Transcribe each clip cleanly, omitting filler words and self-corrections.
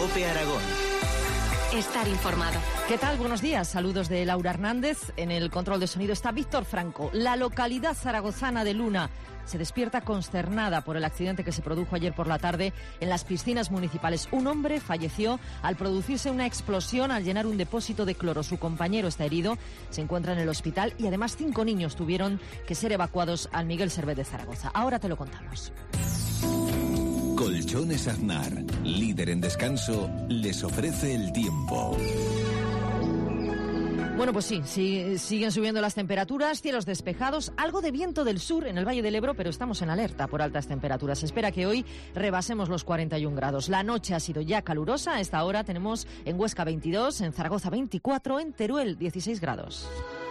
COPE Aragón. Estar informado. ¿Qué tal? Buenos días. Saludos de Laura Hernández. En el control de sonido está Víctor Franco. La localidad zaragozana de Luna se despierta consternada por el accidente que se produjo ayer por la tarde en las piscinas municipales. Un hombre falleció al producirse una explosión al llenar un depósito de cloro. Su compañero está herido, se encuentra en el hospital y además 5 niños tuvieron que ser evacuados al Miguel Servet de Zaragoza. Ahora te lo contamos. Colchones Aznar, líder en descanso, les ofrece el tiempo. Bueno, pues sí, siguen subiendo las temperaturas, cielos despejados, algo de viento del sur en el Valle del Ebro, pero estamos en alerta por altas temperaturas. Se espera que hoy rebasemos los 41 grados. La noche ha sido ya calurosa. A esta hora tenemos en Huesca 22, en Zaragoza 24, en Teruel 16 grados.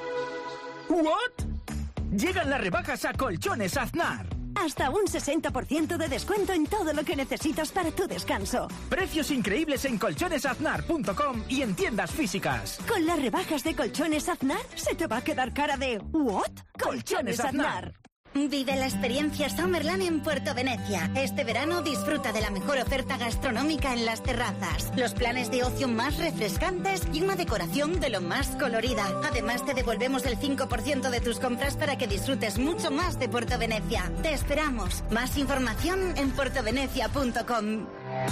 ¿What? Llegan las rebajas a Colchones Aznar. Hasta un 60% de descuento en todo lo que necesitas para tu descanso. Precios increíbles en colchonesaznar.com y en tiendas físicas. Con las rebajas de Colchones Aznar, se te va a quedar cara de ¿what? Colchones Aznar. Vive la experiencia Summerland en Puerto Venecia. Este verano disfruta de la mejor oferta gastronómica en las terrazas, los planes de ocio más refrescantes y una decoración de lo más colorida. Además, te devolvemos el 5% de tus compras para que disfrutes mucho más de Puerto Venecia. Te esperamos. Más información en puertovenecia.com.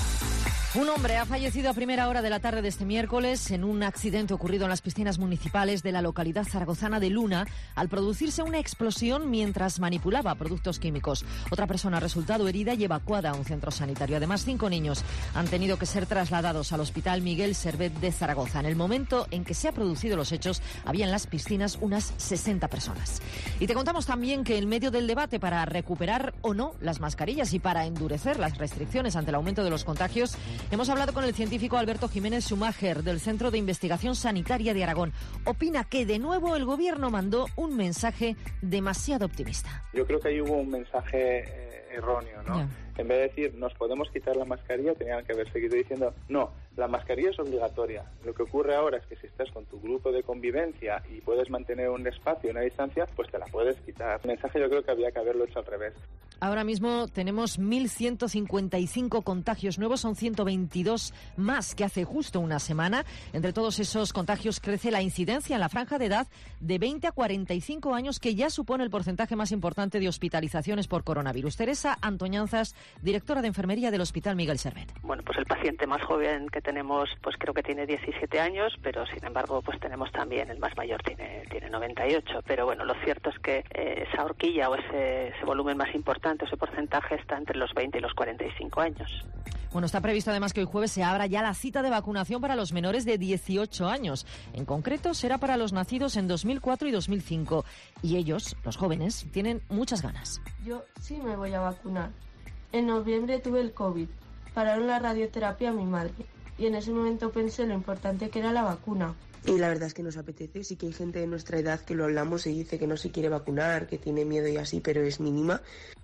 Un hombre ha fallecido a primera hora de la tarde de este miércoles en un accidente ocurrido en las piscinas municipales de la localidad zaragozana de Luna al producirse una explosión mientras manipulaba productos químicos. Otra persona ha resultado herida y evacuada a un centro sanitario. Además, 5 niños han tenido que ser trasladados al Hospital Miguel Servet de Zaragoza. En el momento en que se han producido los hechos, había en las piscinas unas 60 personas. Y te contamos también que en medio del debate para recuperar o no las mascarillas y para endurecer las restricciones ante el aumento de los contagios, hemos hablado con el científico Alberto Jiménez Schumacher del Centro de Investigación Sanitaria de Aragón. Opina que de nuevo el gobierno mandó un mensaje demasiado optimista. Yo creo que ahí hubo un mensaje erróneo, ¿no? Yeah. En vez de decir, nos podemos quitar la mascarilla, tenían que haber seguido diciendo, no, la mascarilla es obligatoria. Lo que ocurre ahora es que si estás con tu grupo de convivencia y puedes mantener un espacio, una distancia, pues te la puedes quitar. El mensaje yo creo que había que haberlo hecho al revés. Ahora mismo tenemos 1.155 contagios nuevos, son 122 más que hace justo una semana. Entre todos esos contagios crece la incidencia en la franja de edad de 20 a 45 años, que ya supone el porcentaje más importante de hospitalizaciones por coronavirus. Teresa Antoñanzas, directora de Enfermería del Hospital Miguel Servet. Bueno, pues el paciente más joven que tenemos, pues creo que tiene 17 años, pero sin embargo, pues tenemos también el más mayor, tiene 98. Pero bueno, lo cierto es que esa horquilla o ese volumen más importante, ese porcentaje está entre los 20 y los 45 años. Bueno, está previsto además que hoy jueves se abra ya la cita de vacunación para los menores de 18 años. En concreto, será para los nacidos en 2004 y 2005. Y ellos, los jóvenes, tienen muchas ganas. Yo sí me voy a vacunar. En noviembre tuve el COVID. Pararon la radioterapia a mi madre. Y en ese momento pensé lo importante que era la vacuna. Y la verdad es que nos apetece. Sí que hay gente de nuestra edad que lo hablamos y dice que no se quiere vacunar, que tiene miedo y así, pero es mínima.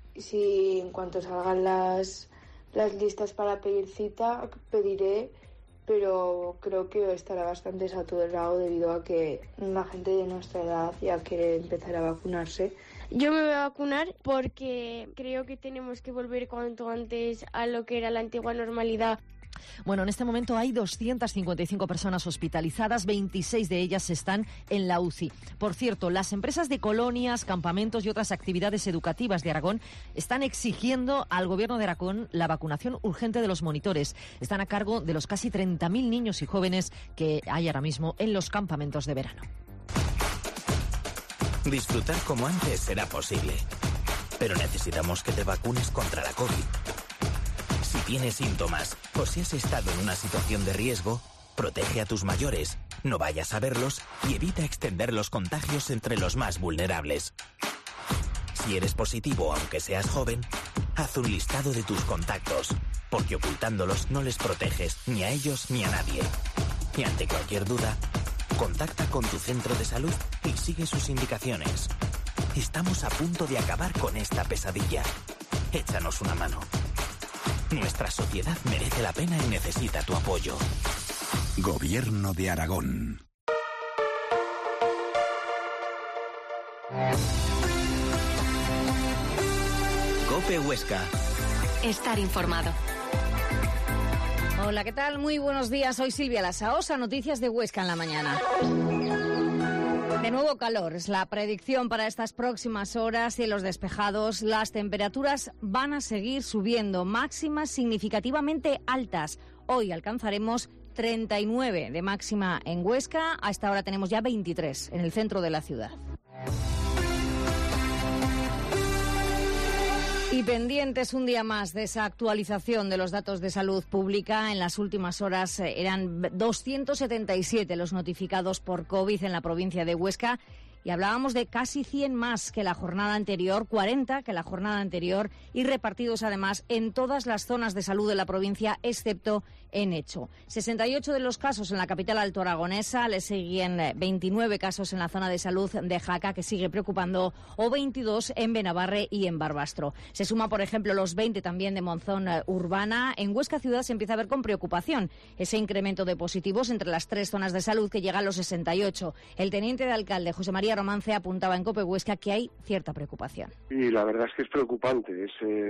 Si en cuanto salgan las listas para pedir cita, pediré, pero creo que estará bastante saturado debido a que la gente de nuestra edad ya quiere empezar a vacunarse. Yo me voy a vacunar porque creo que tenemos que volver cuanto antes a lo que era la antigua normalidad. Bueno, en este momento hay 255 personas hospitalizadas, 26 de ellas están en la UCI. Por cierto, las empresas de colonias, campamentos y otras actividades educativas de Aragón están exigiendo al Gobierno de Aragón la vacunación urgente de los monitores. Están a cargo de los casi 30.000 niños y jóvenes que hay ahora mismo en los campamentos de verano. Disfrutar como antes será posible, pero necesitamos que te vacunes contra la COVID. Si tienes síntomas o si has estado en una situación de riesgo, protege a tus mayores, no vayas a verlos y evita extender los contagios entre los más vulnerables. Si eres positivo aunque seas joven, haz un listado de tus contactos, porque ocultándolos no les proteges ni a ellos ni a nadie. Y ante cualquier duda, contacta con tu centro de salud y sigue sus indicaciones. Estamos a punto de acabar con esta pesadilla. Échanos una mano. Nuestra sociedad merece la pena y necesita tu apoyo. Gobierno de Aragón. COPE Huesca. Estar informado. Hola, ¿qué tal? Muy buenos días. Soy Silvia Lasaosa, noticias de Huesca en la mañana. De nuevo calor, es la predicción para estas próximas horas, cielos despejados. Las temperaturas van a seguir subiendo, máximas significativamente altas. Hoy alcanzaremos 39 de máxima en Huesca, a esta hora tenemos ya 23 en el centro de la ciudad. Y pendientes un día más de esa actualización de los datos de salud pública. En las últimas horas eran 277 los notificados por COVID en la provincia de Huesca. Y hablábamos de casi 100 más que la jornada anterior, 40 que la jornada anterior, y repartidos además en todas las zonas de salud de la provincia, excepto en Echo. 68 de los casos en la capital altoaragonesa, le siguen 29 casos en la zona de salud de Jaca, que sigue preocupando, o 22 en Benabarre y en Barbastro. Se suma, por ejemplo, los 20 también de Monzón Urbana. En Huesca Ciudad se empieza a ver con preocupación ese incremento de positivos entre las 3 zonas de salud que llega a los 68. El teniente de alcalde, José María Romance, apuntaba en COPE Huesca que hay cierta preocupación. Y la verdad es que es preocupante. Es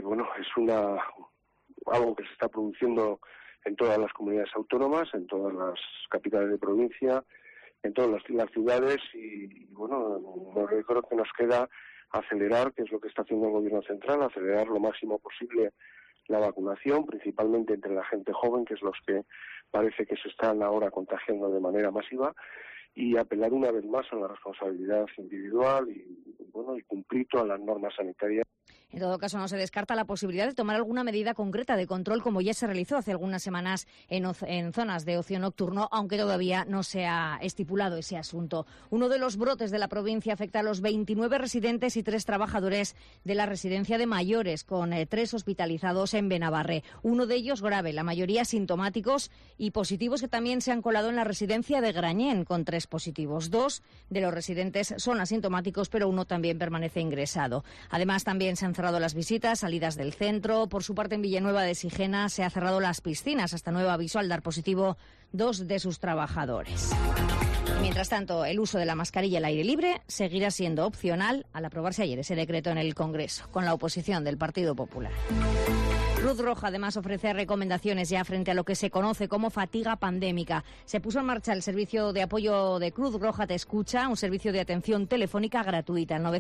algo que se está produciendo en todas las comunidades autónomas, en todas las capitales de provincia, en todas las ciudades y yo creo que nos queda acelerar, que es lo que está haciendo el Gobierno central, acelerar lo máximo posible la vacunación, principalmente entre la gente joven, que es los que parece que se están ahora contagiando de manera masiva, y apelar una vez más a la responsabilidad individual y cumplir todas las normas sanitarias. En todo caso, no se descarta la posibilidad de tomar alguna medida concreta de control, como ya se realizó hace algunas semanas en zonas de ocio nocturno, aunque todavía no se ha estipulado ese asunto. Uno de los brotes de la provincia afecta a los 29 residentes y 3 trabajadores de la residencia de mayores, con 3 hospitalizados en Benabarre. Uno de ellos grave, la mayoría sintomáticos y positivos, que también se han colado en la residencia de Grañén, con 3 positivos. 2 de los residentes son asintomáticos, pero uno también permanece ingresado. Además, también se han cerrado las visitas, salidas del centro. Por su parte, en Villanueva de Sigena se ha cerrado las piscinas hasta nuevo aviso al dar positivo 2 de sus trabajadores. Mientras tanto, el uso de la mascarilla al aire libre seguirá siendo opcional al aprobarse ayer ese decreto en el Congreso, con la oposición del Partido Popular. Cruz Roja además ofrece recomendaciones ya frente a lo que se conoce como fatiga pandémica. Se puso en marcha el servicio de apoyo de Cruz Roja Te Escucha, un servicio de atención telefónica gratuita, al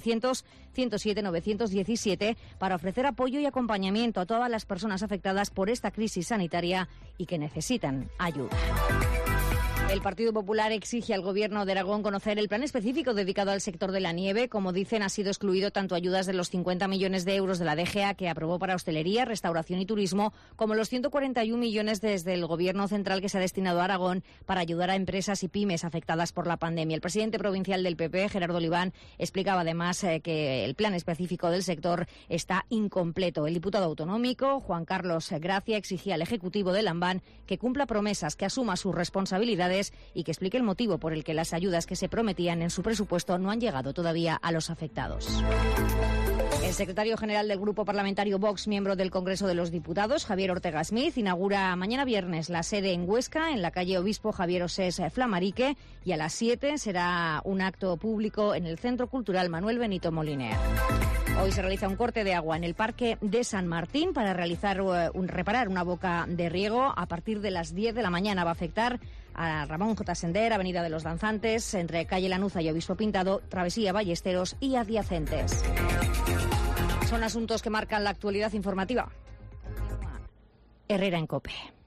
900-107-917, para ofrecer apoyo y acompañamiento a todas las personas afectadas por esta crisis sanitaria y que necesitan ayuda. El Partido Popular exige al Gobierno de Aragón conocer el plan específico dedicado al sector de la nieve. Como dicen, ha sido excluido tanto ayudas de los 50 millones de euros de la DGA que aprobó para hostelería, restauración y turismo, como los 141 millones desde el Gobierno central que se ha destinado a Aragón para ayudar a empresas y pymes afectadas por la pandemia. El presidente provincial del PP, Gerardo Oliván, explicaba además que el plan específico del sector está incompleto. El diputado autonómico, Juan Carlos Gracia, exigía al Ejecutivo de Lambán que cumpla promesas, que asuma sus responsabilidades y que explique el motivo por el que las ayudas que se prometían en su presupuesto no han llegado todavía a los afectados. El secretario general del Grupo Parlamentario Vox, miembro del Congreso de los Diputados, Javier Ortega Smith, inaugura mañana viernes la sede en Huesca, en la calle Obispo Javier Osés Flamarique, y a las 7 será un acto público en el Centro Cultural Manuel Benito Moliner. Hoy se realiza un corte de agua en el Parque de San Martín para reparar una boca de riego. A partir de las 10 de la mañana va a afectar a Ramón J. Sender, Avenida de los Danzantes, entre calle Lanuza y Obispo Pintado, Travesía Ballesteros y adyacentes. Son asuntos que marcan la actualidad informativa. Herrera en COPE.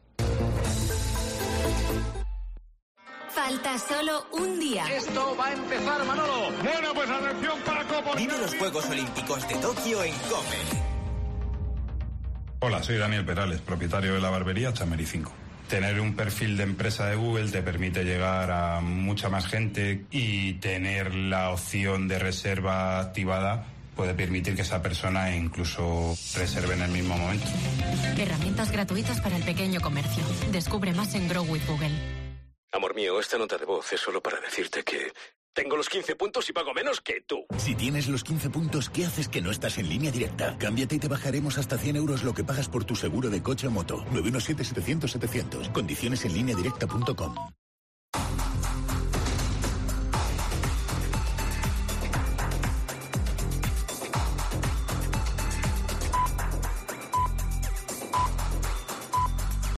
Falta solo un día. Esto va a empezar, Manolo. Bueno, pues atención para Copa. Vive los Juegos Olímpicos de Tokio en COPE. Hola, soy Daniel Perales, propietario de la barbería Chameri 5. Tener un perfil de empresa de Google te permite llegar a mucha más gente y tener la opción de reserva activada puede permitir que esa persona incluso reserve en el mismo momento. Herramientas gratuitas para el pequeño comercio. Descubre más en Grow with Google. Amor mío, esta nota de voz es solo para decirte que tengo los 15 puntos y pago menos que tú. Si tienes los 15 puntos, ¿qué haces que no estás en Línea Directa? Cámbiate y te bajaremos hasta 100 euros lo que pagas por tu seguro de coche o moto. 917-700-700. Condiciones en lineadirecta.com.